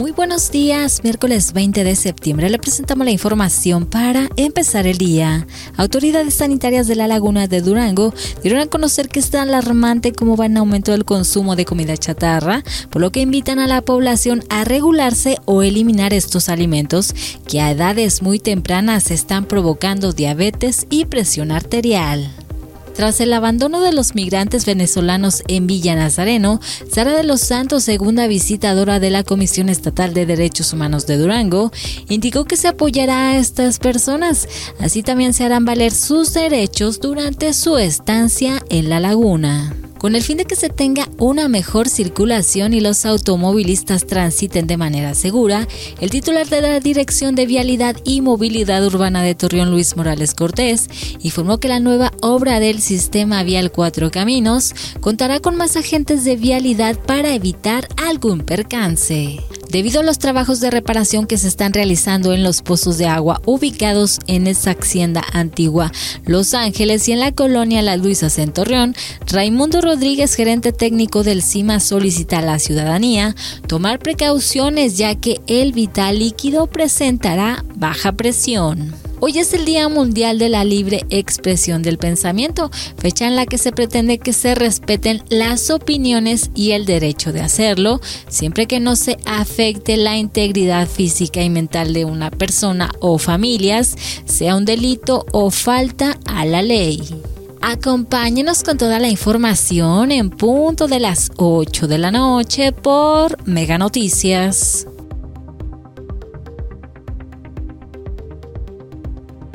Muy buenos días, miércoles 20 de septiembre le presentamos la información para empezar el día. Autoridades sanitarias de la Laguna de Durango dieron a conocer que está alarmante cómo va en aumento el consumo de comida chatarra, por lo que invitan a la población a regularse o eliminar estos alimentos que a edades muy tempranas están provocando diabetes y presión arterial. Tras el abandono de los migrantes venezolanos en Villa Nazareno, Sara de los Santos, segunda visitadora de la Comisión Estatal de Derechos Humanos de Durango, indicó que se apoyará a estas personas. Así también se harán valer sus derechos durante su estancia en la laguna. Con el fin de que se tenga una mejor circulación y los automovilistas transiten de manera segura, el titular de la Dirección de Vialidad y Movilidad Urbana de Torreón, Luis Morales Cortés, informó que la nueva obra del sistema vial Cuatro Caminos contará con más agentes de vialidad para evitar algún percance. Debido a los trabajos de reparación que se están realizando en los pozos de agua ubicados en esa hacienda antigua Los Ángeles y en la colonia Las Luisas en Torreón, Raimundo Rodríguez, gerente técnico del CIMA, solicita a la ciudadanía tomar precauciones ya que el vital líquido presentará baja presión. Hoy es el Día Mundial de la Libre Expresión del Pensamiento, fecha en la que se pretende que se respeten las opiniones y el derecho de hacerlo, siempre que no se afecte la integridad física y mental de una persona o familias, sea un delito o falta a la ley. Acompáñenos con toda la información en punto de las 8 de la noche por Mega Noticias.